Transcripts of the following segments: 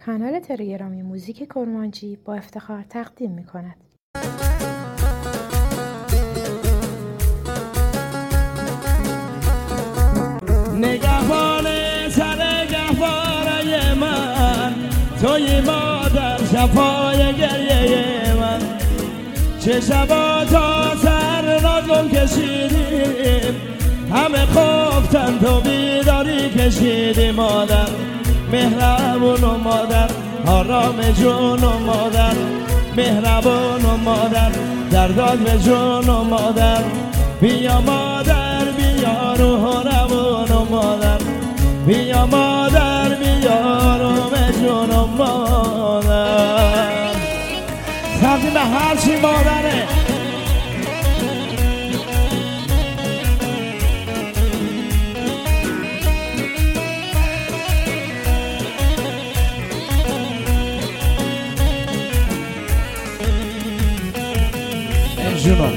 کانال تلگرامی موزیک کرمانچی با افتخار تقدیم می‌کند. نگهبان سر گهواره من، توی مادر شفای گریه من. چه شبا تا سر نازم کشیدیم، همه خفتن تو بیداری کشیدی مادر. مهربون و مادر، آرام جون و مادر. مهربون و مادر، درداد به جون و مادر. بیا مادر بیا روح روون و مادر. بیا مادر بیا روح جون و مادر. تقدیم به هرچی مادره. جونم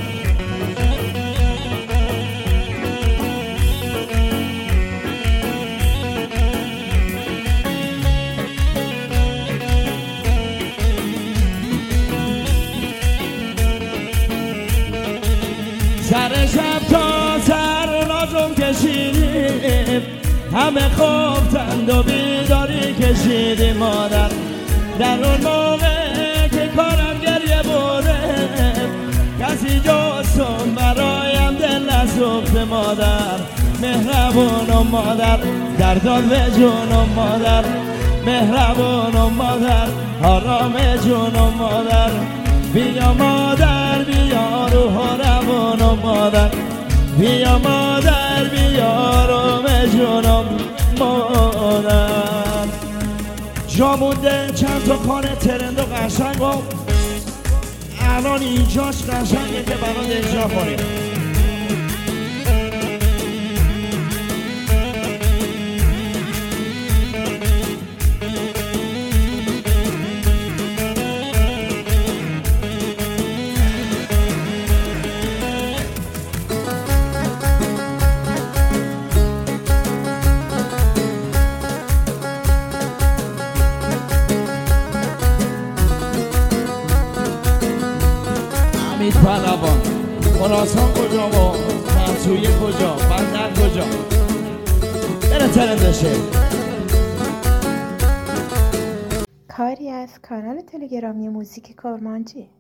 سر شب تا سر نازم کشیدیم، همه خفتند و بیداری کشیدیم مادر. در اون موقع که کارم گریه بوده، کسی جستم برایم دل نسوخت مادر. مهربون و مادر، درداد به جون و مادر. مهربون و مادر، آرام جون و مادر. بیا مادر بیا روح و روان و مادر. بیا مادر بیا روح جون و مادر. جا مونده چند تا کار ترند و قشنگ و الان اینجاش قشنگه که برات اجرا کنیم. امید پهلوان، خراسان کجا و منصوریه کجا، بندر کجا؟ بره ترندشه. کاری از کانال تلگرامی موزیک کرمانچی.